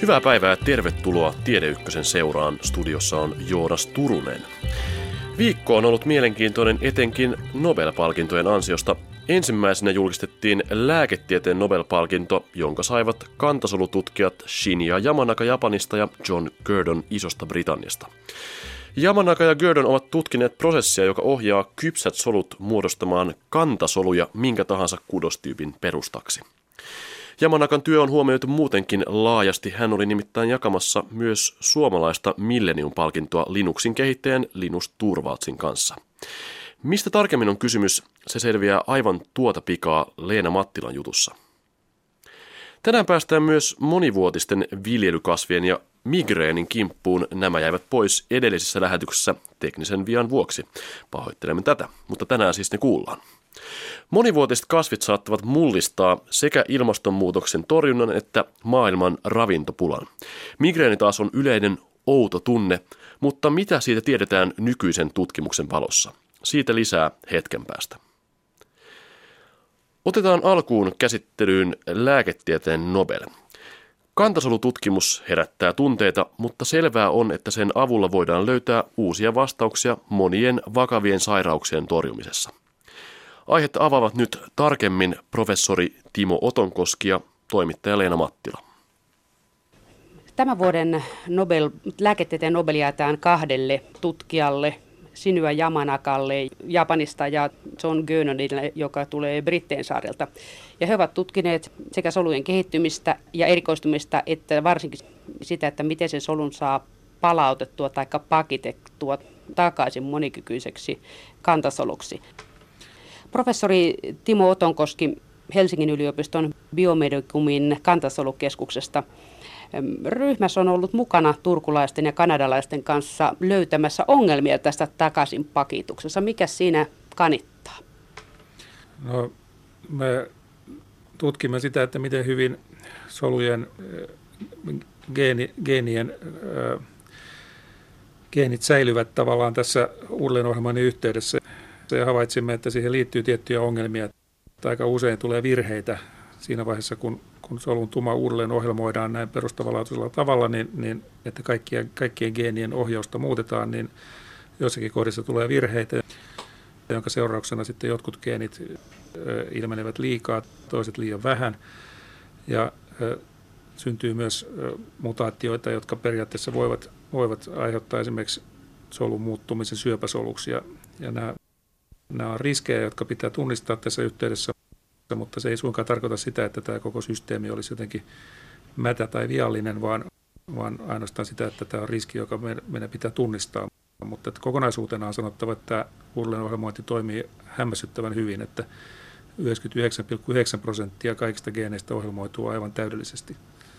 Hyvää päivää ja tervetuloa Tiede Ykkösen seuraan. Studiossa on Joonas Turunen. Viikko on ollut mielenkiintoinen etenkin Nobel-palkintojen ansiosta. Ensimmäisenä julkistettiin lääketieteen Nobel-palkinto, jonka saivat kantasolututkijat Shinya Yamanaka Japanista ja John Gurdon Isosta Britanniasta. Yamanaka ja Gurdon ovat tutkineet prosessia, joka ohjaa kypsät solut muodostamaan kantasoluja minkä tahansa kudostyypin perustaksi. Yamanakan työ on huomioitu muutenkin laajasti. Hän oli nimittäin jakamassa myös suomalaista Millennium-palkintoa Linuxin kehittäjän Linus Torvaldsin kanssa. Mistä tarkemmin on kysymys, se selviää aivan tuota pikaa Leena Mattilan jutussa. Tänään päästään myös monivuotisten viljelykasvien ja migreenin kimppuun. Nämä jäivät pois edellisessä lähetyksessä teknisen vian vuoksi. Pahoittelemme tätä, mutta tänään siis ne kuullaan. Monivuotiset kasvit saattavat mullistaa sekä ilmastonmuutoksen torjunnan että maailman ravintopulan. Migreeni taas on yleinen outo tunne, mutta mitä siitä tiedetään nykyisen tutkimuksen valossa? Siitä lisää hetken päästä. Otetaan alkuun käsittelyyn lääketieteen Nobel. Kantasolututkimus herättää tunteita, mutta selvää on, että sen avulla voidaan löytää uusia vastauksia monien vakavien sairauksien torjumisessa. Aihetta avaavat nyt tarkemmin professori Timo Otonkoski ja toimittaja Leena Mattila. Tämän vuoden lääketieteen Nobel jaetaan kahdelle tutkijalle, Shinya Yamanakalle Japanista ja John Gurdonille, joka tulee Brittein saarelta. Ja he ovat tutkineet sekä solujen kehittymistä ja erikoistumista, että varsinkin sitä, että miten sen solun saa palautettua tai pakitettua takaisin monikykyiseksi kantasoluksi. Professori Timo Otonkoski Helsingin yliopiston Biomedicumin kantasolukeskuksesta. Ryhmässä on ollut mukana turkulaisten ja kanadalaisten kanssa löytämässä ongelmia tästä takaisin pakituksessa. Mikä siinä kanittaa? No, me tutkimme sitä, että miten hyvin solujen geenit säilyvät tavallaan tässä uudelleenohjelmoinnin yhteydessä. Ja havaitsimme, että siihen liittyy tiettyjä ongelmia. Aika usein tulee virheitä siinä vaiheessa, kun solun tuma uudelleen ohjelmoidaan näin perustavanlaatuisella tavalla, niin että kaikkien geenien ohjausta muutetaan, niin jossakin kohdissa tulee virheitä, jonka seurauksena sitten jotkut geenit ilmenevät liikaa, toiset liian vähän. Ja syntyy myös mutaatioita, jotka periaatteessa voivat aiheuttaa esimerkiksi solun muuttumisen syöpäsoluksi. Ja nämä on riskejä, jotka pitää tunnistaa tässä yhteydessä, mutta se ei suinkaan tarkoita sitä, että tämä koko systeemi olisi jotenkin mätä tai viallinen, vaan ainoastaan sitä, että tämä on riski, joka meidän pitää tunnistaa. Mutta että kokonaisuutena on sanottava, että tämä uudelleenohjelmointi toimii hämmästyttävän hyvin, että 99,9% kaikista geeneistä ohjelmoituu aivan täydellisesti.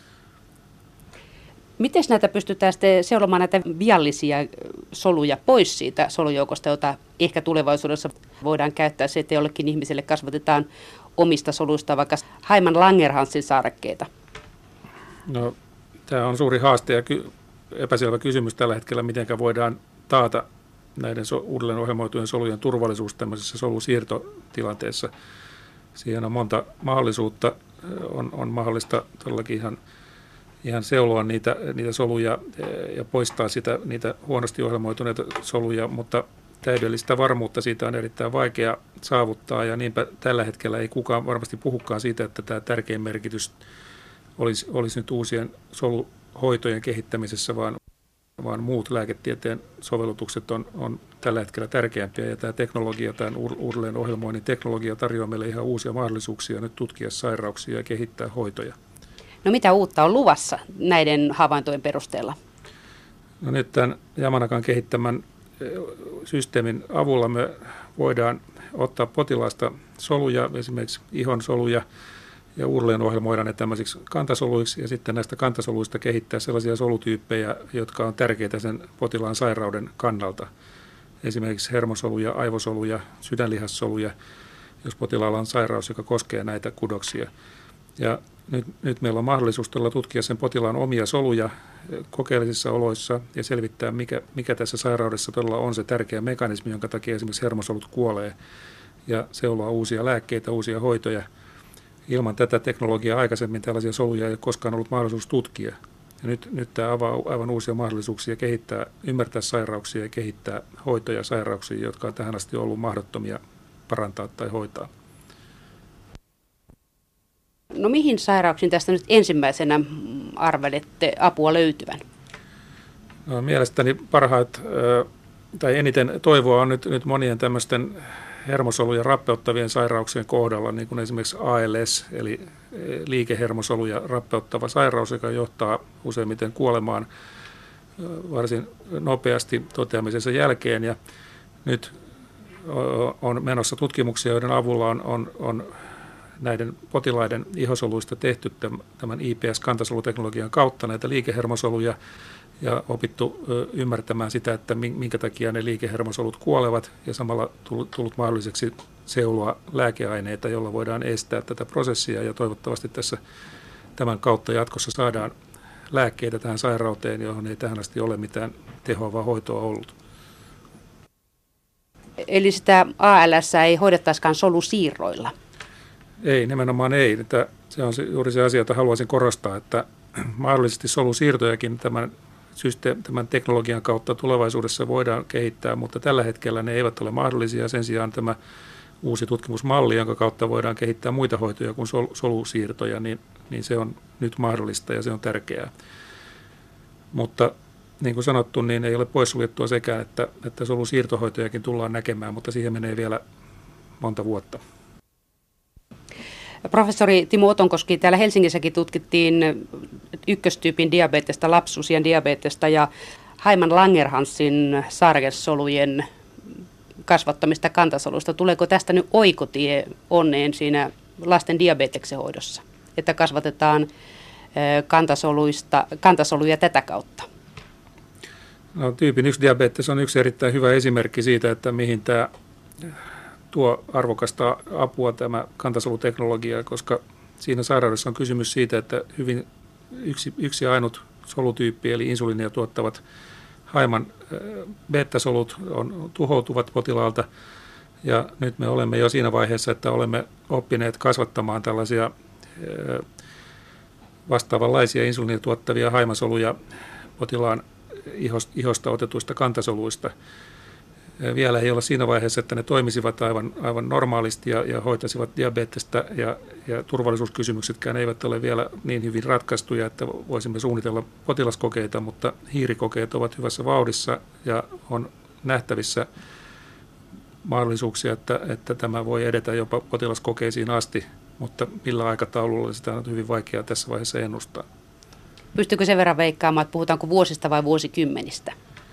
Miten näitä pystytään sitten seulomaan näitä viallisia soluja pois siitä solujoukosta, jota ehkä tulevaisuudessa voidaan käyttää se, että jollekin ihmiselle kasvatetaan omista soluista vaikka Haiman-Langerhansin saarekkeita? No, tämä on suuri haaste ja epäselvä kysymys tällä hetkellä, miten voidaan taata näiden uudelleen ohjelmoitujen solujen turvallisuus tämmöisessä solusiirtotilanteessa. Siihen on monta mahdollisuutta. On mahdollista todellakin ihan seuloa niitä soluja ja poistaa niitä huonosti ohjelmoituneita soluja, mutta täydellistä varmuutta siitä on erittäin vaikea saavuttaa, ja niinpä tällä hetkellä ei kukaan varmasti puhukaan siitä, että tämä tärkein merkitys olisi nyt uusien soluhoitojen kehittämisessä, vaan muut lääketieteen sovellutukset on tällä hetkellä tärkeämpiä, ja tämä teknologia, tämän uudelleen ohjelmoinnin teknologia tarjoaa meille ihan uusia mahdollisuuksia nyt tutkia sairauksia ja kehittää hoitoja. No mitä uutta on luvassa näiden havaintojen perusteella? No nyt tämän Yamanakan kehittämän systeemin avulla me voidaan ottaa potilaasta soluja, esimerkiksi ihon soluja, ja uudelleen ohjelmoida ne tämmöisiksi kantasoluiksi, ja sitten näistä kantasoluista kehittää sellaisia solutyyppejä, jotka on tärkeitä sen potilaan sairauden kannalta. Esimerkiksi hermosoluja, aivosoluja, sydänlihassoluja, jos potilaalla on sairaus, joka koskee näitä kudoksia. Ja nyt meillä on mahdollisuus tutkia sen potilaan omia soluja kokeellisissa oloissa ja selvittää, mikä tässä sairaudessa todella on se tärkeä mekanismi, jonka takia esimerkiksi hermosolut kuolee, ja seuloa uusia lääkkeitä, uusia hoitoja. Ilman tätä teknologiaa aikaisemmin tällaisia soluja ei ole koskaan ollut mahdollisuus tutkia. Ja nyt tämä avaa aivan uusia mahdollisuuksia ymmärtää sairauksia ja kehittää hoitoja sairauksiin, jotka on tähän asti ollut mahdottomia parantaa tai hoitaa. No mihin sairauksiin tästä nyt ensimmäisenä arvelette apua löytyvän? No, mielestäni eniten toivoa on nyt monien tämmöisten hermosoluja rappeuttavien sairauksien kohdalla, niin kuin esimerkiksi ALS, eli liikehermosoluja rappeuttava sairaus, joka johtaa useimmiten kuolemaan varsin nopeasti toteamisensa jälkeen. Ja nyt on menossa tutkimuksia, joiden avulla on näiden potilaiden ihosoluista tehty tämän IPS-kantasoluteknologian kautta näitä liikehermosoluja ja opittu ymmärtämään sitä, että minkä takia ne liikehermosolut kuolevat ja samalla tullut mahdolliseksi seuloa lääkeaineita, jolla voidaan estää tätä prosessia ja toivottavasti tämän kautta jatkossa saadaan lääkkeitä tähän sairauteen, johon ei tähän asti ole mitään tehoavaa hoitoa ollut. Eli sitä ALS ei hoidettaisikaan solusiirroilla? Ei, nimenomaan ei. Se on juuri se asia, jota haluaisin korostaa, että mahdollisesti solusiirtojakin tämän teknologian kautta tulevaisuudessa voidaan kehittää, mutta tällä hetkellä ne eivät ole mahdollisia. Sen sijaan tämä uusi tutkimusmalli, jonka kautta voidaan kehittää muita hoitoja kuin solusiirtoja, niin se on nyt mahdollista ja se on tärkeää. Mutta niin kuin sanottu, niin ei ole poissuljettua sekään, että solusiirtohoitojakin tullaan näkemään, mutta siihen menee vielä monta vuotta. Professori Timo Otonkoski, täällä Helsingissäkin tutkittiin ykköstyypin diabetesta, lapsuusien diabetesta ja Haiman Langerhansin saarekesolujen kasvattamista kantasoluista. Tuleeko tästä nyt oikotie onneen siinä lasten diabeteksen hoidossa, että kasvatetaan kantasoluja tätä kautta? No, tyypin 1 diabetes on yksi erittäin hyvä esimerkki siitä, että mihin tämä tuo arvokasta apua tämä kantasoluteknologia, koska siinä sairaudessa on kysymys siitä, että hyvin yksi ainut solutyyppi, eli insuliinia tuottavat Haiman beta-solut tuhoutuvat potilaalta. Ja nyt me olemme jo siinä vaiheessa, että olemme oppineet kasvattamaan tällaisia vastaavanlaisia insuliinia tuottavia haimasoluja potilaan ihosta otetuista kantasoluista. Vielä ei olla siinä vaiheessa, että ne toimisivat aivan normaalisti ja hoitaisivat diabetesta ja turvallisuuskysymyksetkään eivät ole vielä niin hyvin ratkaistuja, että voisimme suunnitella potilaskokeita, mutta hiirikokeet ovat hyvässä vauhdissa ja on nähtävissä mahdollisuuksia, että tämä voi edetä jopa potilaskokeisiin asti, mutta millä aikataululla sitä on hyvin vaikeaa tässä vaiheessa ennustaa. Pystyykö sen verran veikkaamaan, että puhutaanko vuosista vai vuosikymmenistä?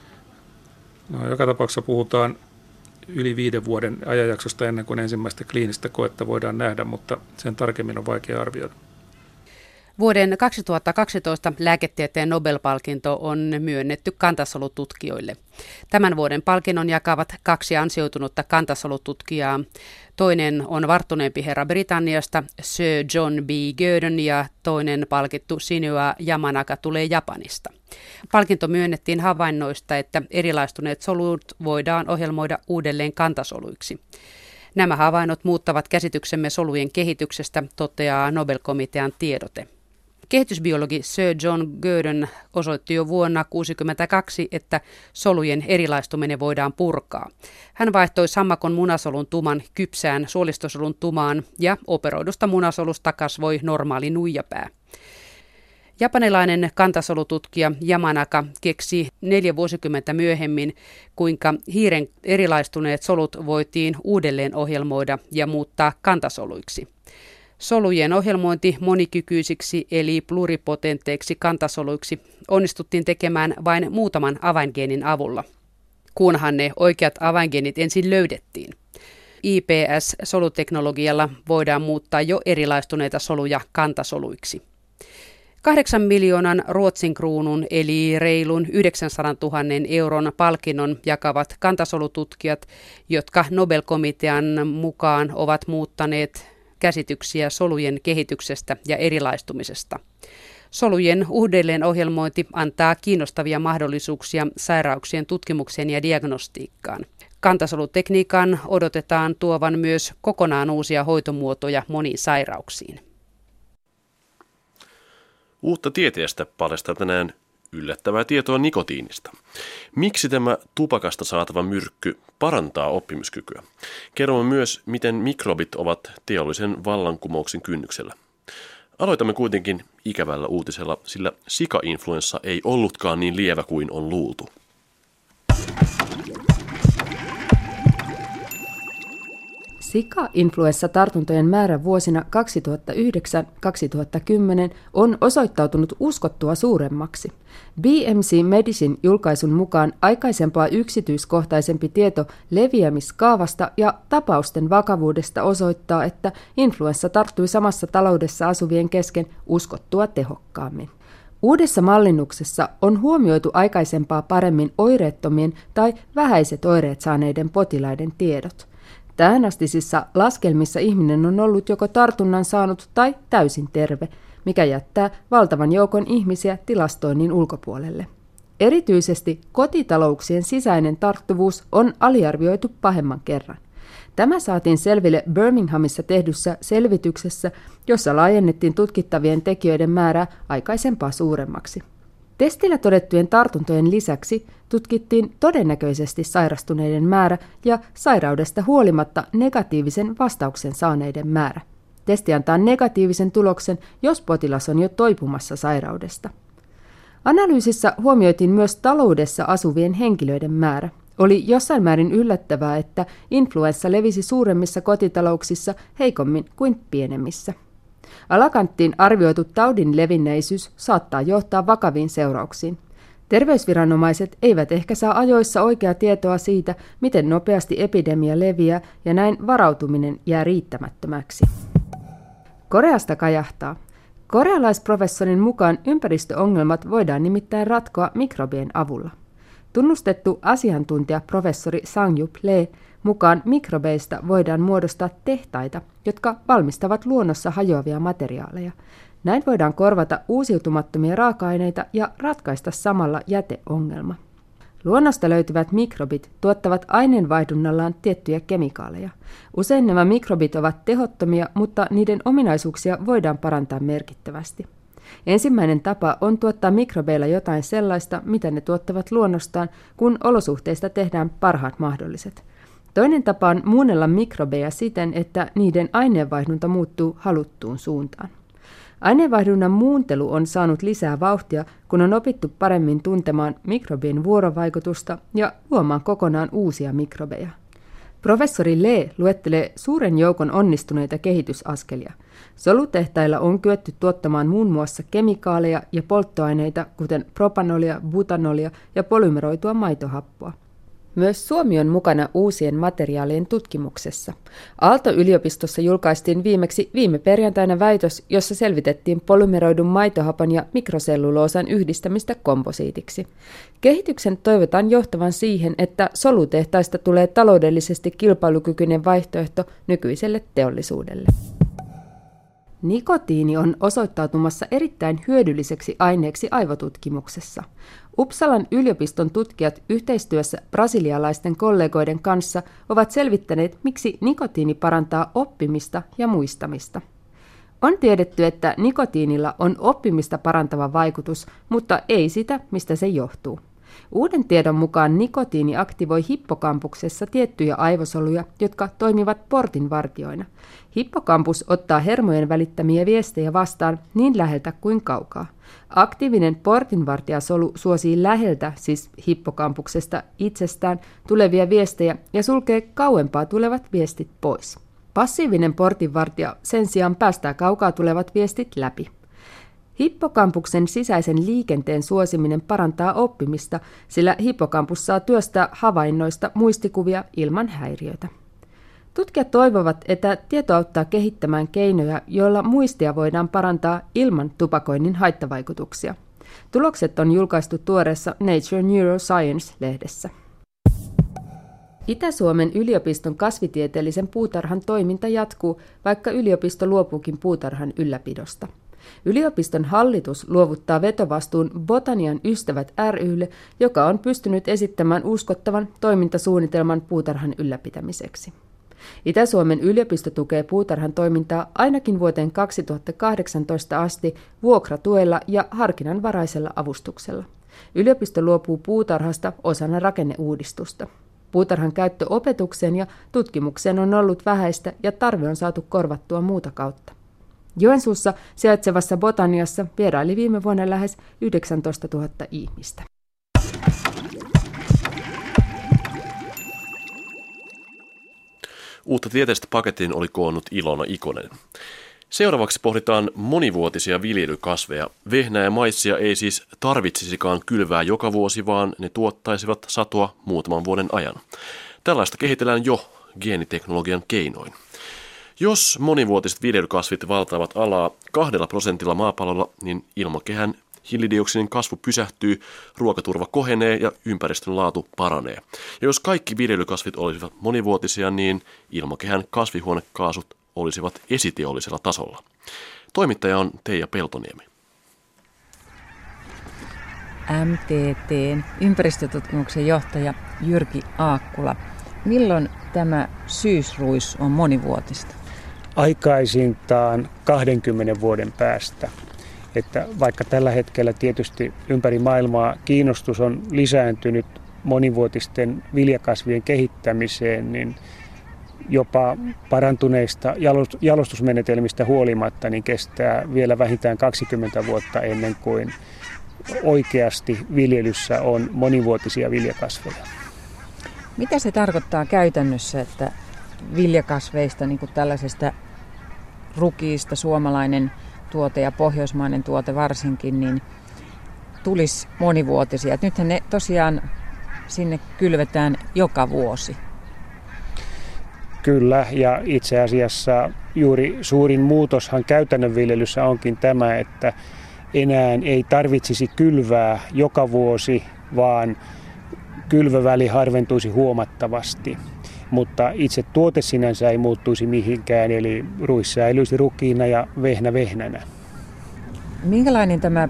No, joka tapauksessa puhutaan yli 5 vuoden ajanjaksosta ennen kuin ensimmäistä kliinistä koetta voidaan nähdä, mutta sen tarkemmin on vaikea arvioida. Vuoden 2012 lääketieteen Nobel-palkinto on myönnetty kantasolututkijoille. Tämän vuoden palkinnon jakavat 2 ansioitunutta kantasolututkijaa. Toinen on varttuneempi herra Britanniasta, Sir John B. Gurdon, ja toinen palkittu Shinya Yamanaka tulee Japanista. Palkinto myönnettiin havainnoista, että erilaistuneet solut voidaan ohjelmoida uudelleen kantasoluiksi. Nämä havainnot muuttavat käsityksemme solujen kehityksestä, toteaa Nobel-komitean tiedote. Kehitysbiologi Sir John Gurdon osoitti jo vuonna 1962, että solujen erilaistuminen voidaan purkaa. Hän vaihtoi sammakon munasolun tuman kypsään suolistosolun tumaan ja operoidusta munasolusta kasvoi normaali nuijapää. Japanilainen kantasoltutkija Yamanaka keksi 4 vuosikymmentä myöhemmin, kuinka hiiren erilaistuneet solut voitiin uudelleen ohjelmoida ja muuttaa kantasoluiksi. Solujen ohjelmointi monikykyisiksi eli pluripotenteiksi kantasoluiksi onnistuttiin tekemään vain muutaman avaingeenin avulla, kunhan ne oikeat avaingeenit ensin löydettiin. IPS-soluteknologialla voidaan muuttaa jo erilaistuneita soluja kantasoluiksi. 8 miljoonan Ruotsin kruunun eli reilun 900 000 euron palkinnon jakavat kantasolututkijat, jotka Nobel-komitean mukaan ovat muuttaneet käsityksiä solujen kehityksestä ja erilaistumisesta. Solujen uudelleenohjelmointi antaa kiinnostavia mahdollisuuksia sairauksien tutkimukseen ja diagnostiikkaan. Kantasolutekniikan odotetaan tuovan myös kokonaan uusia hoitomuotoja moniin sairauksiin. Uutta tieteestä paljastaa tänään yllättävää tietoa nikotiinista. Miksi tämä tupakasta saatava myrkky parantaa oppimiskykyä? Kerromme myös, miten mikrobit ovat teollisen vallankumouksen kynnyksellä. Aloitamme kuitenkin ikävällä uutisella, sillä sika-influenssa ei ollutkaan niin lievä kuin on luultu. Sika-influenssatartuntojen määrä vuosina 2009-2010 on osoittautunut uskottua suuremmaksi. BMC Medicine julkaisun mukaan aikaisempaa yksityiskohtaisempi tieto leviämiskaavasta ja tapausten vakavuudesta osoittaa, että influenssa tarttui samassa taloudessa asuvien kesken uskottua tehokkaammin. Uudessa mallinnuksessa on huomioitu aikaisempaa paremmin oireettomien tai vähäiset oireet saaneiden potilaiden tiedot. Tähänastisissa laskelmissa ihminen on ollut joko tartunnan saanut tai täysin terve, mikä jättää valtavan joukon ihmisiä tilastoinnin ulkopuolelle. Erityisesti kotitalouksien sisäinen tarttuvuus on aliarvioitu pahemman kerran. Tämä saatiin selville Birminghamissa tehdyssä selvityksessä, jossa laajennettiin tutkittavien tekijöiden määrää aikaisempaa suuremmaksi. Testillä todettujen tartuntojen lisäksi tutkittiin todennäköisesti sairastuneiden määrä ja sairaudesta huolimatta negatiivisen vastauksen saaneiden määrä. Testi antaa negatiivisen tuloksen, jos potilas on jo toipumassa sairaudesta. Analyysissä huomioitiin myös taloudessa asuvien henkilöiden määrä. Oli jossain määrin yllättävää, että influenssa levisi suuremmissa kotitalouksissa heikommin kuin pienemmissä. Alakanttiin arvioitu taudin levinneisyys saattaa johtaa vakaviin seurauksiin. Terveysviranomaiset eivät ehkä saa ajoissa oikeaa tietoa siitä, miten nopeasti epidemia leviää, ja näin varautuminen jää riittämättömäksi. Koreasta kajahtaa. Korealaisprofessorin mukaan ympäristöongelmat voidaan nimittäin ratkoa mikrobien avulla. Tunnustettu asiantuntija professori Sang-Yup Lee mukaan mikrobeista voidaan muodostaa tehtaita, jotka valmistavat luonnossa hajoavia materiaaleja. Näin voidaan korvata uusiutumattomia raaka-aineita ja ratkaista samalla jäteongelma. Luonnosta löytyvät mikrobit tuottavat aineenvaihdunnallaan tiettyjä kemikaaleja. Usein nämä mikrobit ovat tehottomia, mutta niiden ominaisuuksia voidaan parantaa merkittävästi. Ensimmäinen tapa on tuottaa mikrobeilla jotain sellaista, mitä ne tuottavat luonnostaan, kun olosuhteista tehdään parhaat mahdolliset. Toinen tapa on muunnella mikrobeja siten, että niiden aineenvaihdunta muuttuu haluttuun suuntaan. Aineenvaihdunnan muuntelu on saanut lisää vauhtia, kun on opittu paremmin tuntemaan mikrobien vuorovaikutusta ja luomaan kokonaan uusia mikrobeja. Professori Lee luettelee suuren joukon onnistuneita kehitysaskelia. Solutehtailla on kyetty tuottamaan muun muassa kemikaaleja ja polttoaineita, kuten propanolia, butanolia ja polymeroitua maitohappoa. Myös Suomi on mukana uusien materiaalien tutkimuksessa. Aalto-yliopistossa julkaistiin viimeksi viime perjantaina väitös, jossa selvitettiin polymeroidun maitohapan ja mikroselluloosan yhdistämistä komposiitiksi. Kehityksen toivotaan johtavan siihen, että solutehtaista tulee taloudellisesti kilpailukykyinen vaihtoehto nykyiselle teollisuudelle. Nikotiini on osoittautumassa erittäin hyödylliseksi aineeksi aivotutkimuksessa. Uppsalan yliopiston tutkijat yhteistyössä brasilialaisten kollegoiden kanssa ovat selvittäneet, miksi nikotiini parantaa oppimista ja muistamista. On tiedetty, että nikotiinilla on oppimista parantava vaikutus, mutta ei sitä, mistä se johtuu. Uuden tiedon mukaan nikotiini aktivoi hippokampuksessa tiettyjä aivosoluja, jotka toimivat portinvartijoina. Hippokampus ottaa hermojen välittämiä viestejä vastaan niin läheltä kuin kaukaa. Aktiivinen portinvartijasolu suosii läheltä, siis hippokampuksesta itsestään, tulevia viestejä ja sulkee kauempaa tulevat viestit pois. Passiivinen portinvartija sen sijaan päästää kaukaa tulevat viestit läpi. Hippokampuksen sisäisen liikenteen suosiminen parantaa oppimista, sillä hippokampus saa työstää havainnoista muistikuvia ilman häiriötä. Tutkijat toivovat, että tieto auttaa kehittämään keinoja, joilla muistia voidaan parantaa ilman tupakoinnin haittavaikutuksia. Tulokset on julkaistu tuoreessa Nature Neuroscience-lehdessä. Itä-Suomen yliopiston kasvitieteellisen puutarhan toiminta jatkuu, vaikka yliopisto luopuukin puutarhan ylläpidosta. Yliopiston hallitus luovuttaa vetovastuun Botanian ystävät ry:lle, joka on pystynyt esittämään uskottavan toimintasuunnitelman puutarhan ylläpitämiseksi. Itä-Suomen yliopisto tukee puutarhan toimintaa ainakin vuoteen 2018 asti vuokratuella ja harkinnanvaraisella avustuksella. Yliopisto luopuu puutarhasta osana rakenneuudistusta. Puutarhan käyttö opetukseen ja tutkimukseen on ollut vähäistä ja tarve on saatu korvattua muuta kautta. Joensuussa sijaitsevassa Botaniassa vieraili viime vuonna lähes 19 000 ihmistä. Uutta tieteellistä pakettiin oli koonnut Ilona Ikonen. Seuraavaksi pohditaan monivuotisia viljelykasveja. Vehnää ja maissia ei siis tarvitsisikaan kylvää joka vuosi, vaan ne tuottaisivat satoa muutaman vuoden ajan. Tällaista kehitellään jo geeniteknologian keinoin. Jos monivuotiset viljelykasvit valtaavat alaa 2% maapallolla, niin ilmakehän hiilidioksidin kasvu pysähtyy, ruokaturva kohenee ja ympäristön laatu paranee. Ja jos kaikki viljelykasvit olisivat monivuotisia, niin ilmakehän kasvihuonekaasut olisivat esiteollisella tasolla. Toimittaja on Teija Peltoniemi. MTT:n ympäristötutkimuksen johtaja Jyrki Aakkula. Milloin tämä syysruis on monivuotista? Aikaisintaan 20 vuoden päästä. Että vaikka tällä hetkellä tietysti ympäri maailmaa kiinnostus on lisääntynyt monivuotisten viljakasvien kehittämiseen, niin jopa parantuneista jalostusmenetelmistä huolimatta niin kestää vielä vähintään 20 vuotta ennen kuin oikeasti viljelyssä on monivuotisia viljakasveja. Mitä se tarkoittaa käytännössä, että viljakasveista, niin kuin tällaisesta rukiista, suomalainen tuote ja pohjoismainen tuote varsinkin, niin tulisi monivuotisia? Nythän ne tosiaan sinne kylvetään joka vuosi. Kyllä, ja itse asiassa juuri suurin muutoshan käytännön viljelyssä onkin tämä, että enää ei tarvitsisi kylvää joka vuosi, vaan kylvöväli harventuisi huomattavasti. Mutta itse tuote sinänsä ei muuttuisi mihinkään, eli ruis säilyisi rukiina ja vehnä vehnänä. Minkälainen tämä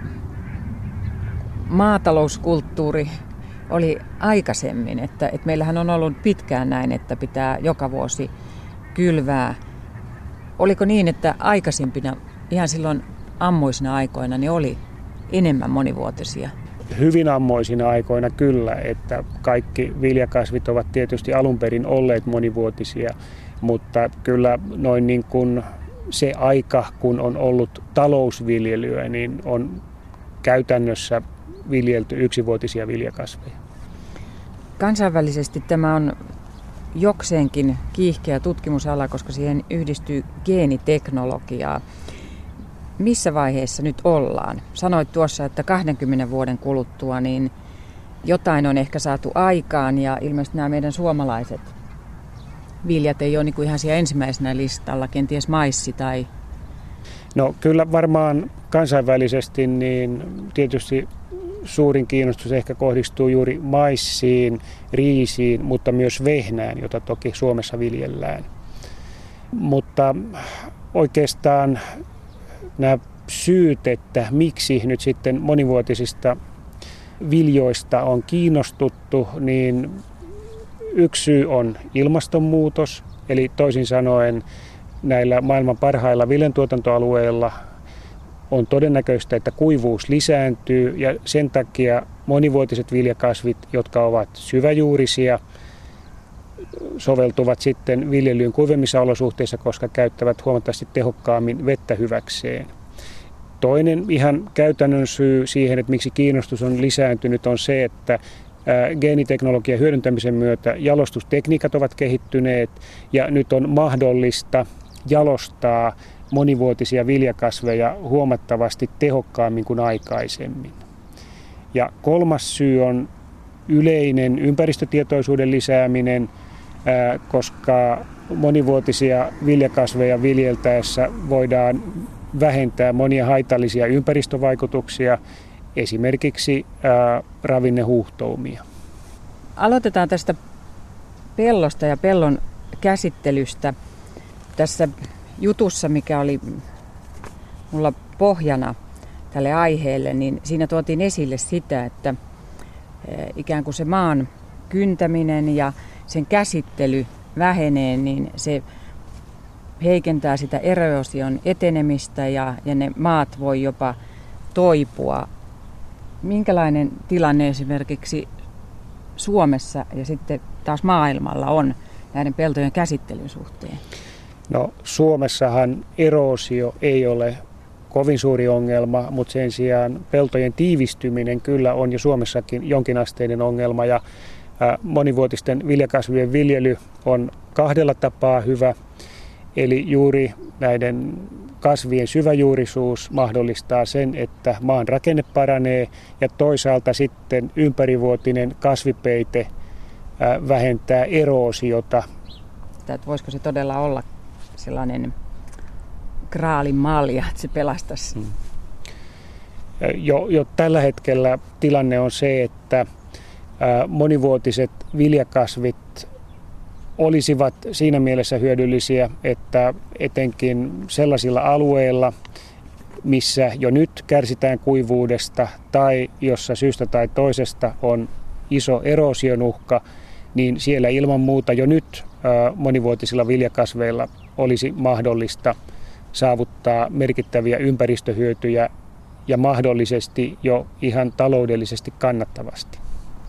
maatalouskulttuuri oli aikaisemmin? Että meillähän on ollut pitkään näin, että pitää joka vuosi kylvää. Oliko niin, että aikaisempina, ihan silloin ammoisina aikoina, ne oli enemmän monivuotisia? Hyvin ammoisina aikoina kyllä, että kaikki viljakasvit ovat tietysti alun perin olleet monivuotisia, mutta kyllä noin niin kuin se aika, kun on ollut talousviljelyä, niin on käytännössä viljelty yksivuotisia viljakasveja. Kansainvälisesti tämä on jokseenkin kiihkeä tutkimusala, koska siihen yhdistyy geeniteknologiaa. Missä vaiheessa nyt ollaan? Sanoit tuossa, että 20 vuoden kuluttua niin jotain on ehkä saatu aikaan ja ilmeisesti nämä meidän suomalaiset viljat ei ole niin kuin ihan siellä ensimmäisenä listalla, kenties maissi tai... No kyllä varmaan kansainvälisesti niin tietysti suurin kiinnostus ehkä kohdistuu juuri maissiin, riisiin, mutta myös vehnään, jota toki Suomessa viljellään. Mutta oikeastaan nämä syyt, että miksi nyt sitten monivuotisista viljoista on kiinnostuttu, niin yksi syy on ilmastonmuutos, eli toisin sanoen näillä maailman parhailla viljantuotantoalueilla on todennäköistä, että kuivuus lisääntyy ja sen takia monivuotiset viljakasvit, jotka ovat syväjuurisia, soveltuvat sitten viljelyyn kuivemmissa olosuhteissa, koska käyttävät huomattavasti tehokkaammin vettä hyväkseen. Toinen ihan käytännön syy siihen, että miksi kiinnostus on lisääntynyt, on se, että geeniteknologian hyödyntämisen myötä jalostustekniikat ovat kehittyneet ja nyt on mahdollista jalostaa monivuotisia viljakasveja huomattavasti tehokkaammin kuin aikaisemmin. Ja kolmas syy on yleinen ympäristötietoisuuden lisääminen, koska monivuotisia viljakasveja viljeltäessä voidaan vähentää monia haitallisia ympäristövaikutuksia, esimerkiksi ravinnehuuhtoumia. Aloitetaan tästä pellosta ja pellon käsittelystä. Tässä jutussa, mikä oli mulla pohjana tälle aiheelle, niin siinä tuotiin esille sitä, että ikään kuin se maan kyntäminen ja sen käsittely vähenee, niin se heikentää sitä eroosion etenemistä ja ne maat voi jopa toipua. Minkälainen tilanne esimerkiksi Suomessa ja sitten taas maailmalla on näiden peltojen käsittelyn suhteen? No, Suomessahan eroosio ei ole kovin suuri ongelma, mutta sen sijaan peltojen tiivistyminen kyllä on jo Suomessakin jonkinasteinen ongelma ja monivuotisten viljakasvien viljely on kahdella tapaa hyvä. Eli juuri näiden kasvien syväjuurisuus mahdollistaa sen, että maan rakenne paranee ja toisaalta sitten ympärivuotinen kasvipeite vähentää eroosiota. Voisiko se todella olla sellainen graalin malja, että se pelastaisi? Jo tällä hetkellä tilanne on se, että monivuotiset viljakasvit olisivat siinä mielessä hyödyllisiä, että etenkin sellaisilla alueilla, missä jo nyt kärsitään kuivuudesta tai jossa syystä tai toisesta on iso eroosion uhka, niin siellä ilman muuta jo nyt monivuotisilla viljakasveilla olisi mahdollista saavuttaa merkittäviä ympäristöhyötyjä ja mahdollisesti jo ihan taloudellisesti kannattavasti.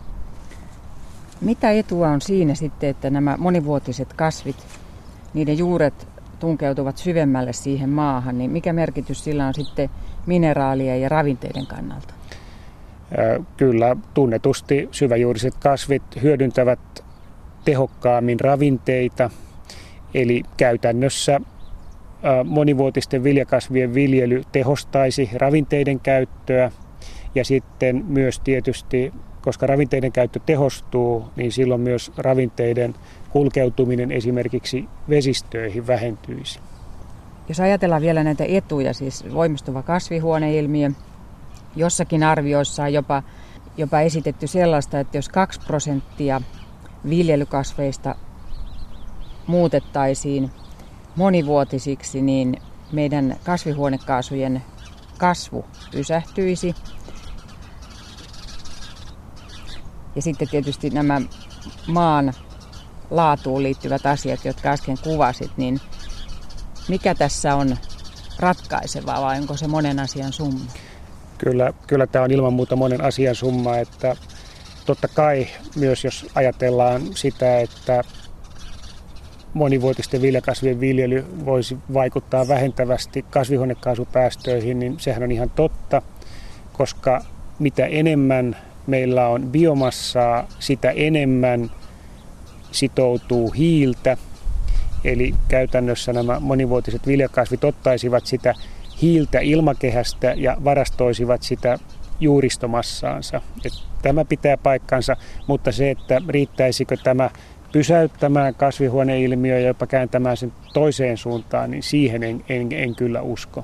Mitä etua on siinä sitten, että nämä monivuotiset kasvit, niiden juuret tunkeutuvat syvemmälle siihen maahan, niin mikä merkitys sillä on sitten mineraalien ja ravinteiden kannalta? Kyllä tunnetusti syväjuuriset kasvit hyödyntävät tehokkaammin ravinteita, eli käytännössä monivuotisten viljakasvien viljely tehostaisi ravinteiden käyttöä ja sitten myös tietysti, koska ravinteiden käyttö tehostuu, niin silloin myös ravinteiden kulkeutuminen esimerkiksi vesistöihin vähentyisi. Jos ajatellaan vielä näitä etuja, siis voimistuva kasvihuoneilmiö, jossakin arvioissa on jopa esitetty sellaista, että jos 2% viljelykasveista muutettaisiin monivuotisiksi, niin meidän kasvihuonekaasujen kasvu pysähtyisi. Ja sitten tietysti nämä maan laatuun liittyvät asiat, jotka äsken kuvasit, niin mikä tässä on ratkaisevaa vai onko se monen asian summa? Kyllä tämä on ilman muuta monen asian summa, että totta kai myös jos ajatellaan sitä, että monivuotisten viljakasvien viljely voisi vaikuttaa vähentävästi kasvihuonekaasupäästöihin, niin sehän on ihan totta, koska mitä enemmän meillä on biomassaa, sitä enemmän sitoutuu hiiltä. Eli käytännössä nämä monivuotiset viljakasvit ottaisivat sitä hiiltä ilmakehästä ja varastoisivat sitä juuristomassaansa. Tämä pitää paikkansa, mutta se, että riittäisikö tämä pysäyttämään kasvihuoneilmiö ja jopa kääntämään sen toiseen suuntaan, niin siihen en kyllä usko.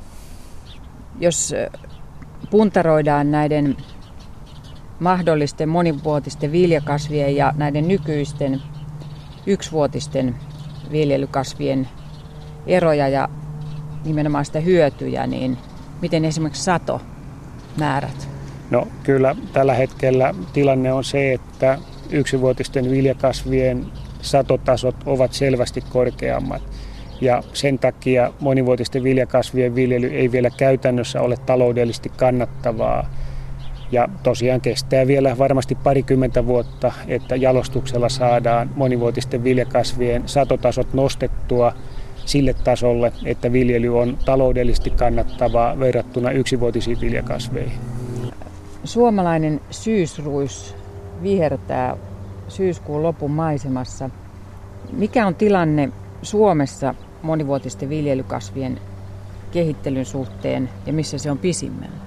Jos puntaroidaan näiden mahdollisten monivuotisten viljakasvien ja näiden nykyisten yksivuotisten viljelykasvien eroja ja nimenomaan sitä hyötyjä, niin miten esimerkiksi satomäärät? No kyllä tällä hetkellä tilanne on se, että yksivuotisten viljakasvien satotasot ovat selvästi korkeammat. Ja sen takia monivuotisten viljakasvien viljely ei vielä käytännössä ole taloudellisesti kannattavaa. Ja tosiaan kestää vielä varmasti 20 vuotta, että jalostuksella saadaan monivuotisten viljakasvien satotasot nostettua sille tasolle, että viljely on taloudellisesti kannattavaa verrattuna yksivuotisiin viljakasveihin. Suomalainen syysruis vihertää syyskuun lopun maisemassa. Mikä on tilanne Suomessa monivuotisten viljelykasvien kehittelyn suhteen ja missä se on pisimmällä?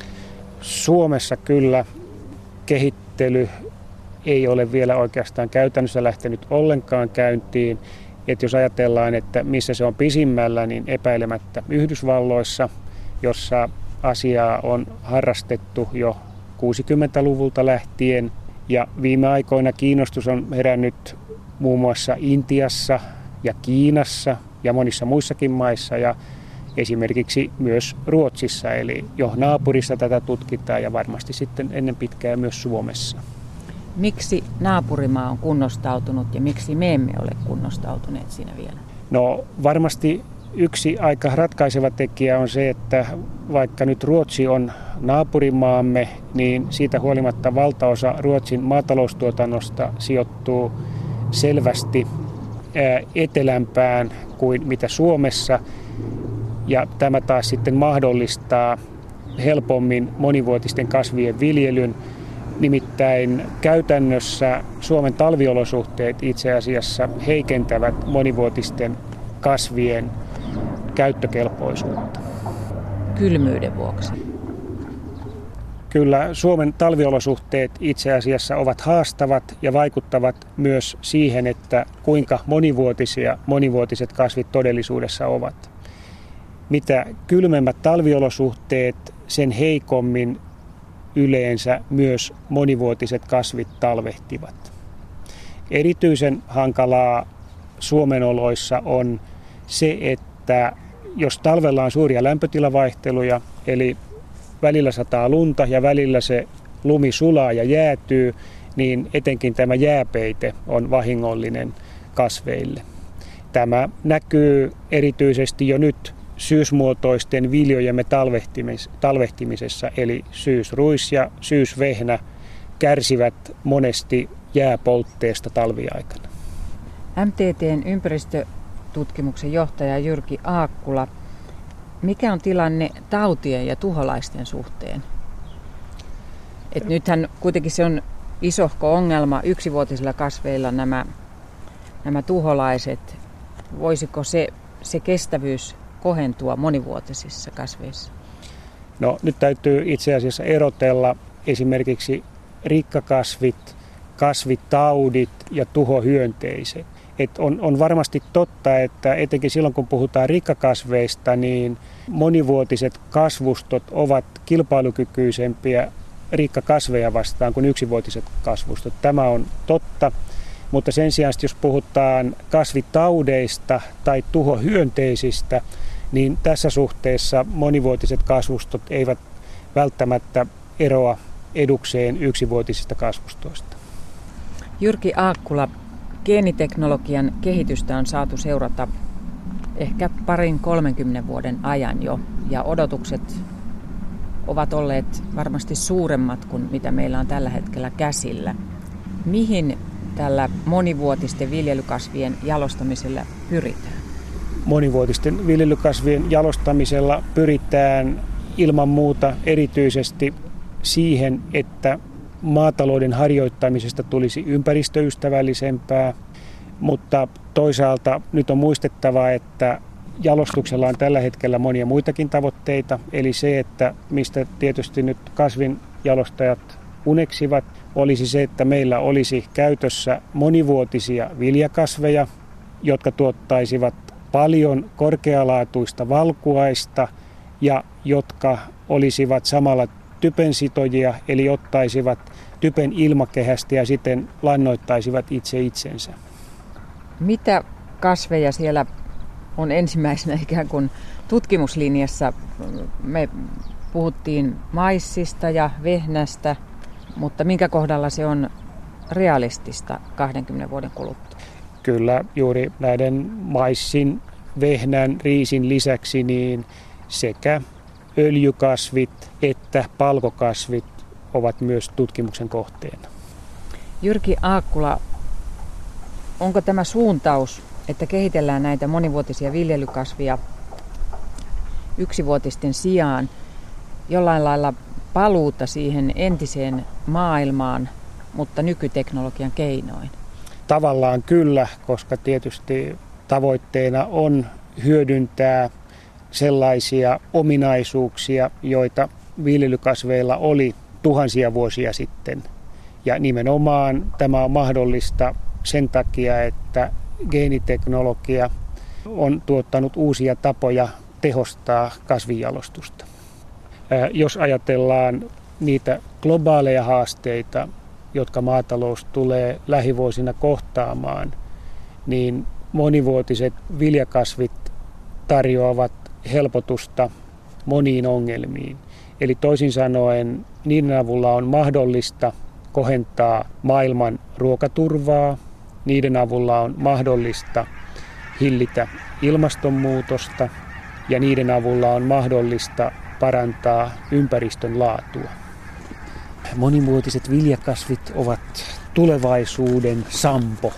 Suomessa kyllä kehittely ei ole vielä oikeastaan käytännössä lähtenyt ollenkaan käyntiin. Että jos ajatellaan, että missä se on pisimmällä, niin epäilemättä Yhdysvalloissa, jossa asiaa on harrastettu jo 60-luvulta lähtien. Ja viime aikoina kiinnostus on herännyt muun muassa Intiassa ja Kiinassa ja monissa muissakin maissa ja esimerkiksi myös Ruotsissa, eli jo naapurissa tätä tutkitaan ja varmasti sitten ennen pitkää myös Suomessa. Miksi naapurimaa on kunnostautunut ja miksi me emme ole kunnostautuneet siinä vielä? No varmasti yksi aika ratkaiseva tekijä on se, että vaikka nyt Ruotsi on naapurimaamme, niin siitä huolimatta valtaosa Ruotsin maataloustuotannosta sijoittuu selvästi etelämpään kuin mitä Suomessa. Ja tämä taas sitten mahdollistaa helpommin monivuotisten kasvien viljelyn. Nimittäin käytännössä Suomen talviolosuhteet itse asiassa heikentävät monivuotisten kasvien käyttökelpoisuutta. Kylmyyden vuoksi. Kyllä Suomen talviolosuhteet itse asiassa ovat haastavat ja vaikuttavat myös siihen, että kuinka monivuotisia monivuotiset kasvit todellisuudessa ovat. Mitä kylmemmät talviolosuhteet, sen heikommin yleensä myös monivuotiset kasvit talvehtivat. Erityisen hankalaa Suomen oloissa on se, että jos talvella on suuria lämpötilavaihteluja, eli välillä sataa lunta ja välillä se lumi sulaa ja jäätyy, niin etenkin tämä jääpeite on vahingollinen kasveille. Tämä näkyy erityisesti jo nyt syysmuotoisten viljojemme talvehtimisessa, eli syysruis ja syysvehnä kärsivät monesti jääpoltteesta talviaikana. MTT:n ympäristötutkimuksen johtaja Jyrki Aakkula, mikä on tilanne tautien ja tuholaisten suhteen? Nythän kuitenkin se on isohko ongelma yksivuotisilla kasveilla nämä tuholaiset. Voisiko se kestävyys kohentua monivuotisissa kasveissa? No nyt täytyy itse asiassa erotella esimerkiksi rikkakasvit, kasvitaudit ja tuhohyönteiset. On varmasti totta, että etenkin silloin kun puhutaan rikkakasveista, niin monivuotiset kasvustot ovat kilpailukykyisempiä rikkakasveja vastaan kuin yksivuotiset kasvustot. Tämä on totta, mutta sen sijaan jos puhutaan kasvitaudeista tai tuhohyönteisistä, niin tässä suhteessa monivuotiset kasvustot eivät välttämättä eroa edukseen yksivuotisista kasvustoista. Jyrki Aakkula, geeniteknologian kehitystä on saatu seurata ehkä 20-30 vuoden ajan jo, ja odotukset ovat olleet varmasti suuremmat kuin mitä meillä on tällä hetkellä käsillä. Mihin tällä monivuotisten viljelykasvien jalostamisella pyritään? Monivuotisten viljelykasvien jalostamisella pyritään ilman muuta erityisesti siihen, että maatalouden harjoittamisesta tulisi ympäristöystävällisempää, mutta toisaalta nyt on muistettava, että jalostuksella on tällä hetkellä monia muitakin tavoitteita, eli se, että mistä tietysti nyt kasvinjalostajat uneksivat, olisi se, että meillä olisi käytössä monivuotisia viljakasveja, jotka tuottaisivat paljon korkealaatuista valkuaista ja jotka olisivat samalla typensitojia, eli ottaisivat typen ilmakehästä ja sitten lannoittaisivat itse itsensä. Mitä kasveja siellä on ensimmäisenä ikään kuin tutkimuslinjassa? Me puhuttiin maissista ja vehnästä, mutta minkä kohdalla se on realistista 20 vuoden kuluttua? Kyllä juuri näiden maissin, vehnän, riisin lisäksi niin sekä öljykasvit että palkokasvit ovat myös tutkimuksen kohteena. Jyrki Aakkula, onko tämä suuntaus, että kehitellään näitä monivuotisia viljelykasvia yksivuotisten sijaan jollain lailla paluuta siihen entiseen maailmaan, mutta nykyteknologian keinoin? Tavallaan kyllä, koska tietysti tavoitteena on hyödyntää sellaisia ominaisuuksia, joita viljelykasveilla oli tuhansia vuosia sitten. Ja nimenomaan tämä on mahdollista sen takia, että geeniteknologia on tuottanut uusia tapoja tehostaa kasvinjalostusta. Jos ajatellaan niitä globaaleja haasteita, jotka maatalous tulee lähivuosina kohtaamaan, niin monivuotiset viljakasvit tarjoavat helpotusta moniin ongelmiin. Eli toisin sanoen niiden avulla on mahdollista kohentaa maailman ruokaturvaa. Niiden avulla on mahdollista hillitä ilmastonmuutosta ja niiden avulla on mahdollista parantaa ympäristön laatua. Monimuotiset viljakasvit ovat tulevaisuuden sampo.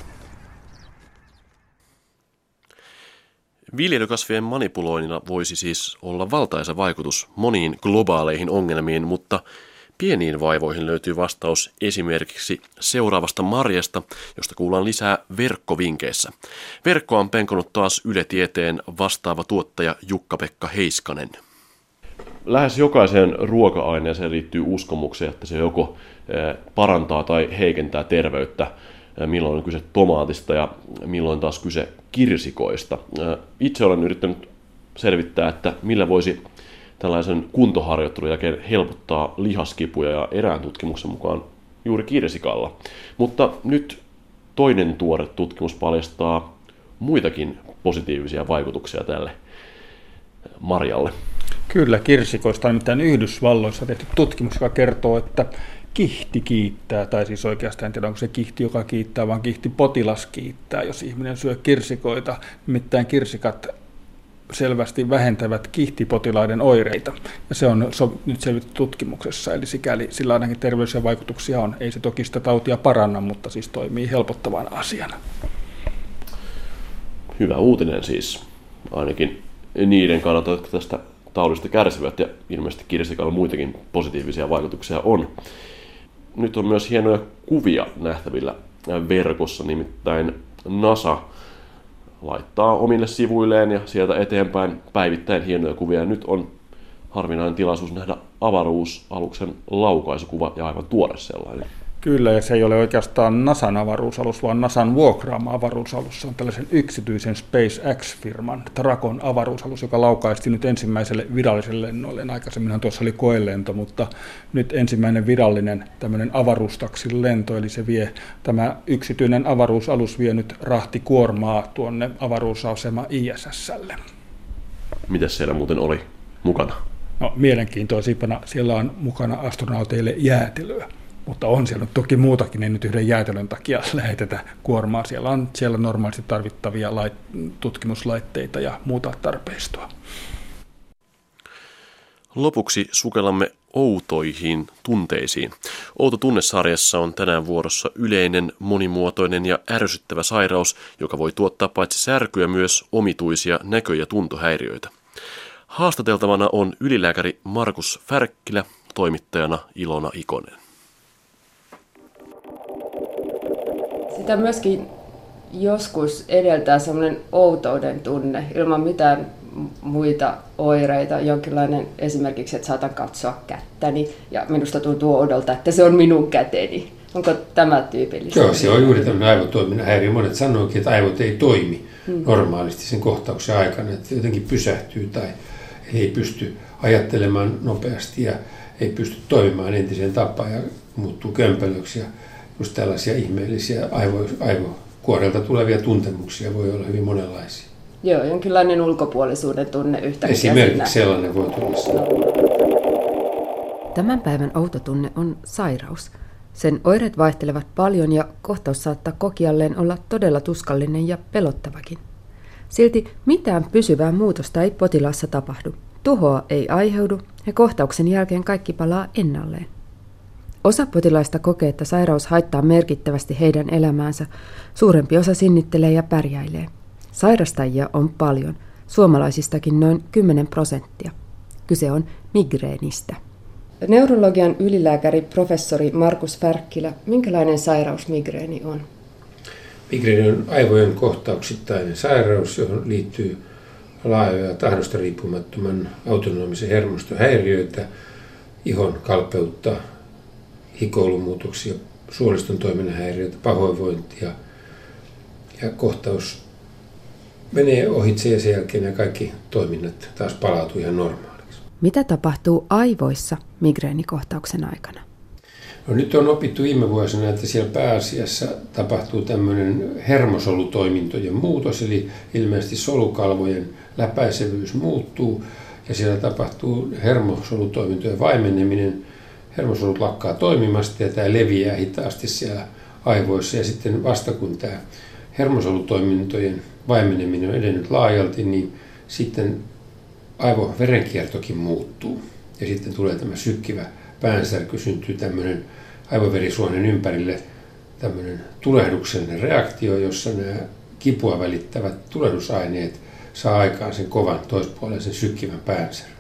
Viljelykasvien manipuloinnilla voisi siis olla valtaisa vaikutus moniin globaaleihin ongelmiin, mutta pieniin vaivoihin löytyy vastaus esimerkiksi seuraavasta marjasta, josta kuullaan lisää verkkovinkeissä. Verkkoa on penkonut taas Yle Tieteen vastaava tuottaja Jukka-Pekka Heiskanen. Lähes jokaiseen ruoka-aineeseen liittyy uskomuksia, että se joko parantaa tai heikentää terveyttä. Milloin on kyse tomaatista ja milloin taas kyse kirsikoista. Itse olen yrittänyt selvittää, että millä voisi tällaisen kuntoharjoittelun jälkeen helpottaa lihaskipuja ja erään tutkimuksen mukaan juuri kirsikalla. Mutta nyt toinen tuore tutkimus paljastaa muitakin positiivisia vaikutuksia tälle marjalle. Kyllä, kirsikoista on nimittäin Yhdysvalloissa tehty tutkimus, joka kertoo, että kihti kiittää, tai siis oikeastaan en tiedä, onko se kihti, joka kiittää, vaan kihtipotilas kiittää, jos ihminen syö kirsikoita. Nimittäin kirsikat selvästi vähentävät kihtipotilaiden oireita, ja se on nyt selvitty tutkimuksessa, eli sikäli sillä ainakin terveydellisiä vaikutuksia on. Ei se toki sitä tautia paranna, mutta siis toimii helpottavana asiana. Hyvä uutinen siis, ainakin niiden kannalta, jotka tästä taudista kärsivät, ja ilmeisesti kirsikalla muitakin positiivisia vaikutuksia on. Nyt on myös hienoja kuvia nähtävillä verkossa, nimittäin NASA laittaa omille sivuilleen ja sieltä eteenpäin päivittäin hienoja kuvia. Nyt on harvinainen tilaisuus nähdä avaruusaluksen laukaisukuva ja aivan tuore sellainen. Kyllä, ja se ei ole oikeastaan NASAn avaruusalus, vaan NASAn vuokraama avaruusalus. Se on tällaisen yksityisen SpaceX-firman Dracon avaruusalus, joka laukaisti nyt ensimmäiselle viralliselle lennoille. Aikaisemminhan tuossa oli koelento, mutta nyt ensimmäinen virallinen tämmöinen avaruustaksin lento, eli tämä yksityinen avaruusalus vie nyt rahtikuormaa tuonne avaruusasema ISS:lle. Mitäs siellä muuten oli mukana? No, mielenkiintoisimpana siellä on mukana astronauteille jäätelöä. Mutta on siellä toki muutakin, ei nyt yhden jäätelön takia lähetetä kuormaa. Siellä on normaalisti tarvittavia tutkimuslaitteita ja muuta tarpeistoa. Lopuksi sukellamme outoihin tunteisiin. Outo tunnesarjassa on tänään vuorossa yleinen, monimuotoinen ja ärsyttävä sairaus, joka voi tuottaa paitsi särkyä myös omituisia näkö- ja tuntohäiriöitä. Haastateltavana on ylilääkäri Markus Färkkilä, toimittajana Ilona Ikonen. Sitä myöskin joskus edeltää semmoinen outouden tunne ilman mitään muita oireita. Jonkinlainen esimerkiksi, että saatan katsoa kättäni ja minusta tuntuu oudolta, että se on minun käteni. Onko tämä tyypillistä? Joo, se on juuri tämmöinen aivotoiminnan häiriö. Monet sanookin, että aivot ei toimi normaalisti sen kohtauksen aikana, että jotenkin pysähtyy tai ei pysty ajattelemaan nopeasti ja ei pysty toimimaan entiseen tapaan ja muuttuu kömpelöksi. Ja just tällaisia ihmeellisiä aivokuorelta tulevia tuntemuksia voi olla hyvin monenlaisia. Joo, jonkinlainen ulkopuolisuuden tunne yhtäkkiä. Esimerkiksi sellainen voi tulla. Tämän päivän outo tunne on sairaus. Sen oireet vaihtelevat paljon ja kohtaus saattaa kokijalleen olla todella tuskallinen ja pelottavakin. Silti mitään pysyvää muutosta ei potilaassa tapahdu. Tuhoa ei aiheudu ja kohtauksen jälkeen kaikki palaa ennalleen. Osa potilaista kokee, että sairaus haittaa merkittävästi heidän elämäänsä. Suurempi osa sinnittelee ja pärjäilee. Sairastajia on paljon, suomalaisistakin noin 10%. Kyse on migreenistä. Neurologian ylilääkäri professori Markus Färkkilä, minkälainen sairaus migreeni on? Migreeni on aivojen kohtauksittainen sairaus, johon liittyy laajoja tahdosta riippumattoman autonomisen hermoston häiriöitä, ihon kalpeutta, hikoilumuutoksia, suoliston toiminnan häiriöitä, pahoinvointia ja kohtaus menee ohitse ja sen jälkeen ja kaikki toiminnat taas palautuu ihan normaaliksi. Mitä tapahtuu aivoissa migreenikohtauksen aikana? No, nyt on opittu viime vuosina, että siellä pääasiassa tapahtuu tämmöinen hermosolutoimintojen muutos, eli ilmeisesti solukalvojen läpäisevyys muuttuu ja siellä tapahtuu hermosolutoimintojen vaimeneminen, hermosolut lakkaa toimimasta ja tämä leviää hitaasti siellä aivoissa. Ja sitten vasta kun tämä hermosolutoimintojen vaimeneminen on edennyt laajalti, niin sitten aivoverenkiertokin muuttuu. Ja sitten tulee tämä sykkivä päänsärky, syntyy tämmöinen aivoverisuonen ympärille tämmöinen tulehduksellinen reaktio, jossa nämä kipua välittävät tulehdusaineet saa aikaan sen kovan toispuoleisen sykkivän päänsäryn.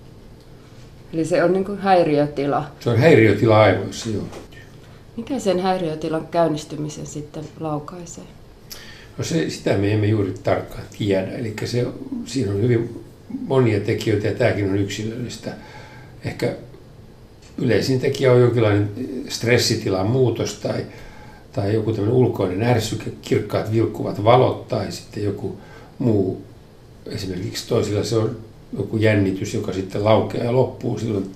Eli se on niin kuin häiriötila. Se on häiriötila aivoissa, joo. Mikä sen häiriötilan käynnistymisen sitten laukaisee? No sitä me emme juuri tarkkaan tiedä. Eli siinä on hyvin monia tekijöitä ja tämäkin on yksilöllistä. Ehkä yleisin tekijä on jonkinlainen stressitilan muutos tai joku tämmöinen ulkoinen ärsyke, kirkkaat vilkkuvat valot tai sitten joku muu. Esimerkiksi toisilla se on joku jännitys, joka sitten laukeaa ja loppuu. Silloin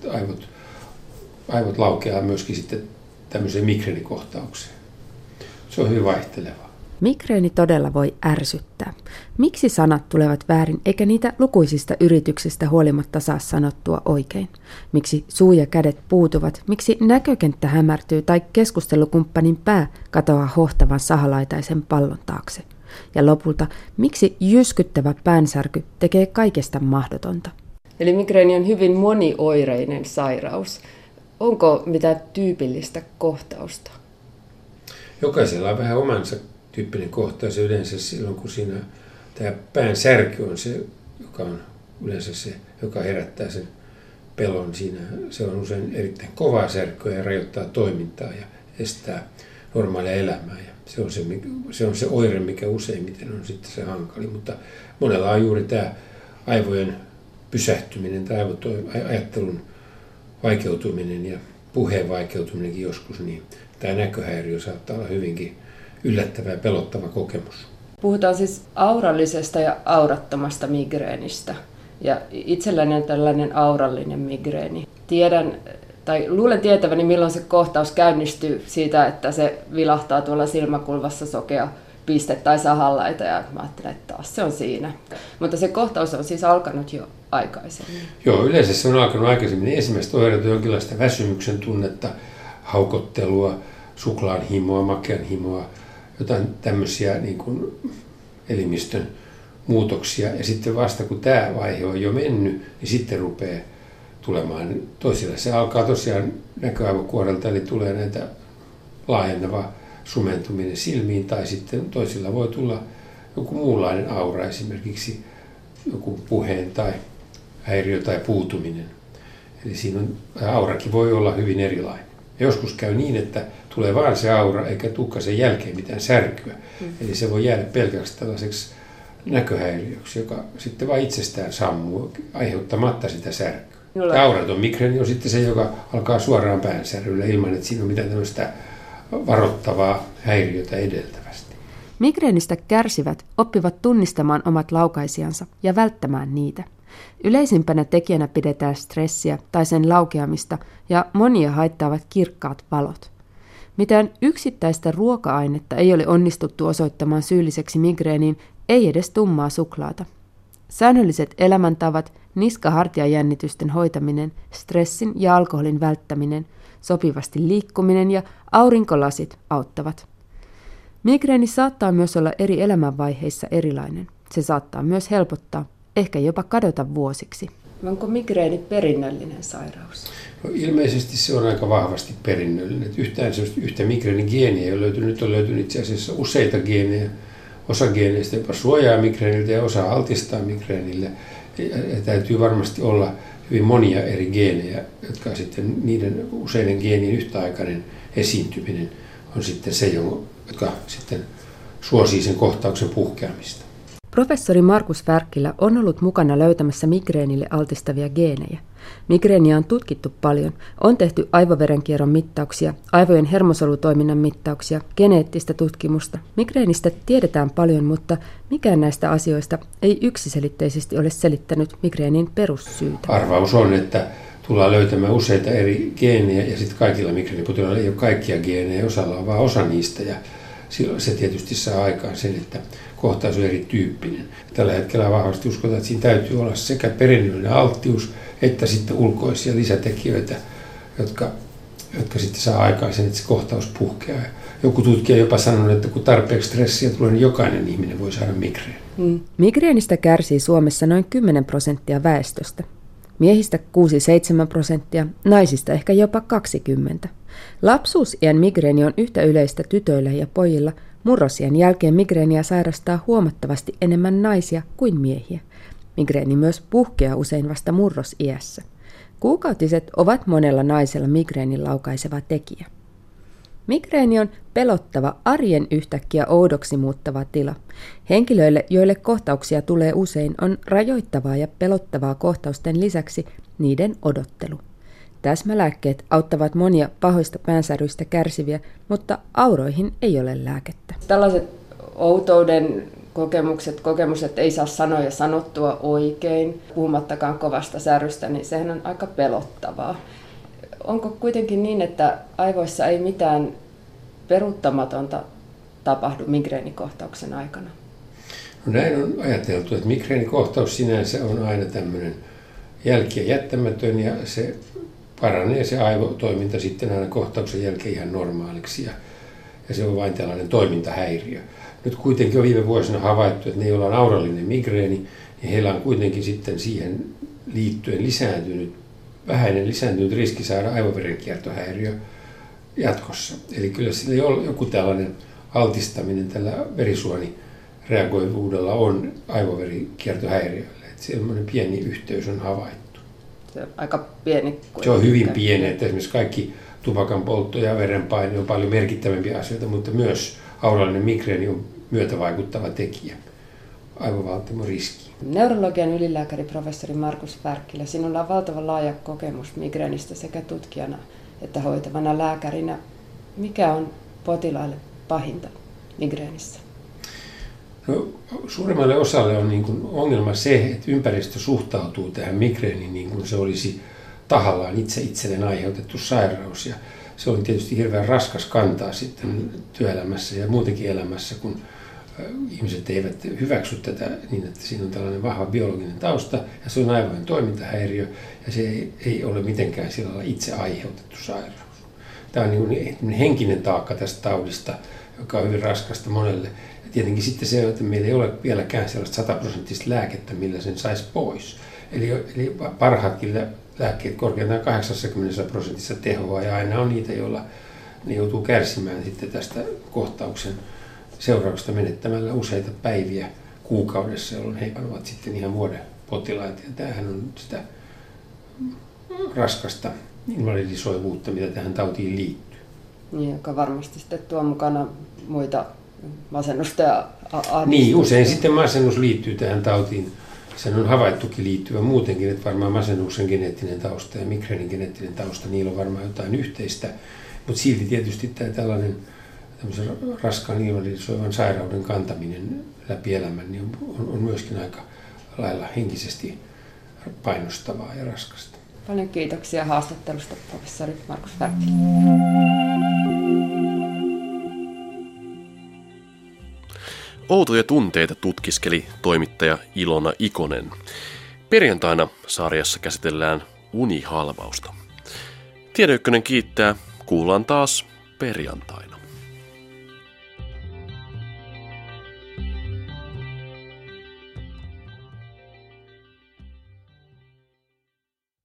aivot laukeaa myöskin sitten tämmöiseen migreenikohtaukseen. Se on hyvin vaihtelevaa. Migreeni todella voi ärsyttää. Miksi sanat tulevat väärin, eikä niitä lukuisista yrityksistä huolimatta saa sanottua oikein? Miksi suu ja kädet puutuvat? Miksi näkökenttä hämärtyy tai keskustelukumppanin pää katoaa hohtavan sahalaitaisen pallon taakse? Ja lopulta, miksi jyskyttävä päänsärky tekee kaikesta mahdotonta? Eli migreeni on hyvin monioireinen sairaus. Onko mitään tyypillistä kohtausta? Jokaisella on vähän omansa tyyppinen kohtaus. Yleensä silloin, kun siinä tämä päänsärky on se, joka on yleensä se, joka herättää sen pelon. Siinä se on usein erittäin kovaa särkyä ja rajoittaa toimintaa ja estää normaalia elämää. Ja se on se oire, mikä useimmiten on sitten se hankali. Mutta monella on juuri tämä aivojen pysähtyminen tai ajattelun vaikeutuminen ja puheen vaikeutuminenkin joskus, niin tämä näköhäiriö saattaa olla hyvinkin yllättävä ja pelottava kokemus. Puhutaan siis aurallisesta ja aurattomasta migreenistä. Ja itselläni on tällainen aurallinen migreeni. Luulen tietäväni, milloin se kohtaus käynnistyy siitä, että se vilahtaa tuolla silmäkulmassa sokea piste tai sahanlaita. Ja mä ajattelen, että taas se on siinä. Mutta se kohtaus on siis alkanut jo aikaisemmin. Joo, yleensä se on alkanut aikaisemmin. Ensimmäiset oireet on jonkinlaista väsymyksen tunnetta, haukottelua, suklaan himoa, makean himoa, jotain tämmöisiä niin kuin elimistön muutoksia. Ja sitten vasta kun tämä vaihe on jo mennyt, niin sitten rupeaa tulemaan. Toisilla se alkaa tosiaan näköaivokuorelta, eli tulee näitä laajeneva sumentuminen silmiin, tai sitten toisilla voi tulla joku muunlainen aura, esimerkiksi joku puheen tai häiriö tai puutuminen. Eli siinä aurakin voi olla hyvin erilainen. Ja joskus käy niin, että tulee vaan se aura, eikä tulekaan sen jälkeen mitään särkyä. Eli se voi jäädä pelkästään tällaiseksi näköhäiriöksi, joka sitten vain itsestään sammuu, aiheuttamatta sitä särkyä. Ja auraton migreeni on sitten se, joka alkaa suoraan päänsärkyllä ilman, että siinä on mitään tämmöistä varoittavaa häiriötä edeltävästi. Migreenistä kärsivät oppivat tunnistamaan omat laukaisijansa ja välttämään niitä. Yleisimpänä tekijänä pidetään stressiä tai sen laukeamista ja monia haittaavat kirkkaat valot. Mitään yksittäistä ruoka-ainetta ei ole onnistuttu osoittamaan syylliseksi migreeniin, ei edes tummaa suklaata. Säännölliset elämäntavat, niska-hartiajännitysten hoitaminen, stressin ja alkoholin välttäminen, sopivasti liikkuminen ja aurinkolasit auttavat. Migreeni saattaa myös olla eri elämänvaiheissa erilainen. Se saattaa myös helpottaa, ehkä jopa kadota vuosiksi. Onko migreeni perinnöllinen sairaus? No, ilmeisesti se on aika vahvasti perinnöllinen. Yhtä migreenigeeniä ei ole löytynyt. Nyt on löytynyt itse asiassa useita geenejä. Osa geeneistä jopa suojaa migreeniltä ja osa altistaa migreenille. Ja täytyy varmasti olla hyvin monia eri geenejä, jotka sitten niiden useiden geenien yhtäaikainen esiintyminen on sitten se, joka sitten suosii sen kohtauksen puhkeamista. Professori Markus Wärkkilä on ollut mukana löytämässä migreenille altistavia geenejä. Migreeniä on tutkittu paljon. On tehty aivoverenkierron mittauksia, aivojen hermosolutoiminnan mittauksia, geneettistä tutkimusta. Migreenistä tiedetään paljon, mutta mikään näistä asioista ei yksiselitteisesti ole selittänyt migreenin perussyytä. Arvaus on, että tullaan löytämään useita eri geenejä ja sitten kaikilla migreenipotilailla ei ole kaikkia geenejä, osalla on vain osa niistä ja silloin se tietysti saa aikaan sen, että kohtaus on erityyppinen. Tällä hetkellä vahvasti uskotaan, että siinä täytyy olla sekä perinnöllinen alttius että sitten ulkoisia lisätekijöitä, jotka jotka sitten saa aikaan sen, että se kohtaus puhkeaa. Joku tutkija jopa sanonut, että kun tarpeeksi stressiä tulee, niin jokainen ihminen voi saada migreeni. Migreenistä kärsii Suomessa noin 10% väestöstä. Miehistä 6-7%, naisista ehkä jopa 20%. Lapsuusiän migreeni on yhtä yleistä tytöillä ja pojilla. Murrosiän jälkeen migreeniä sairastaa huomattavasti enemmän naisia kuin miehiä. Migreeni myös puhkeaa usein vasta murrosiässä. Kuukautiset ovat monella naisella migreenin laukaiseva tekijä. Migreeni on pelottava, arjen yhtäkkiä oudoksi muuttava tila. Henkilöille, joille kohtauksia tulee usein, on rajoittavaa ja pelottavaa kohtausten lisäksi niiden odottelu. Täsmälääkkeet auttavat monia pahoista päänsäryistä kärsiviä, mutta auroihin ei ole lääkettä. Tällaiset outouden kokemukset ei saa sanoja sanottua oikein, puhumattakaan kovasta särystä, niin sehän on aika pelottavaa. Onko kuitenkin niin, että aivoissa ei mitään peruuttamatonta tapahdu migreenikohtauksen aikana? No näin on ajateltu, että migreenikohtaus sinänsä on aina tämmöinen jälkiä jättämätön ja se paranee se aivotoiminta sitten aina kohtauksen jälkeen ihan normaaliksi ja se on vain tällainen toimintahäiriö. Nyt kuitenkin on viime vuosina havaittu, että ne, joilla on aurallinen migreeni, niin heillä on kuitenkin sitten siihen liittyen vähäinen lisääntynyt riski saada aivoverenkiertohäiriö jatkossa. Eli kyllä sillä joku tällainen altistaminen tällä verisuonireagoivuudella on aivoverikiertohäiriöille. Että sellainen pieni yhteys on havaittu. Se on aika pieni. Se on hyvin pieni, että esimerkiksi kaikki tupakan poltto ja verenpaine on paljon merkittävämpiä asioita, mutta myös aurallinen migreeni on myötävaikuttava tekijä aivovaltimon riskiin. Neurologian ylilääkäri professori Markus Wärkkilä, sinulla on valtavan laaja kokemus migreenistä sekä tutkijana että hoitavana lääkärinä. Mikä on potilaille pahinta migreenissä? No, suurimmalle osalle on niin kuin ongelma se, että ympäristö suhtautuu tähän migreeniin niin kuin se olisi tahallaan itselleen aiheutettu sairaus. Ja se on tietysti hirveän raskas kantaa sitten työelämässä ja muutenkin elämässä, kun ihmiset eivät hyväksy tätä niin, että siinä on tällainen vahva biologinen tausta ja se on aivojen toimintahäiriö ja se ei ole mitenkään sillä lailla itse aiheutettu sairaus. Tämä on niin henkinen taakka tästä taudista, joka on hyvin raskasta monelle. Ja tietenkin sitten se, että meillä ei ole vieläkään sellaista 100% lääkettä, millä sen saisi pois. Eli parhaatkin lääkkeet korkeintaan 80% tehoa ja aina on niitä, joilla ne joutuu kärsimään sitten tästä kohtauksen seurauksesta menettämällä useita päiviä kuukaudessa, jolloin he ovat sitten ihan vuoden potilaita. Ja tämähän on sitä raskasta invalidisoivuutta, mitä tähän tautiin liittyy. Niin, joka varmasti sitten tuo mukana muita masennusta ja ahdistusta. Niin, usein sitten masennus liittyy tähän tautiin. Sen on havaittukin liittyvä muutenkin, että varmaan masennuksen geneettinen tausta ja migreenin geneettinen tausta, niillä on varmaan jotain yhteistä. Mutta silti tietysti tämä tällainen raskaan invalidisoivan sairauden kantaminen läpi elämän niin on myöskin aika lailla henkisesti painostavaa ja raskasta. Paljon kiitoksia haastattelusta, professori Markus Wärkkilä. Outoja tunteita tutkiskeli toimittaja Ilona Ikonen. Perjantaina sarjassa käsitellään unihalvausta. Tiede Ykkönen kiittää. Kuullaan taas perjantaina.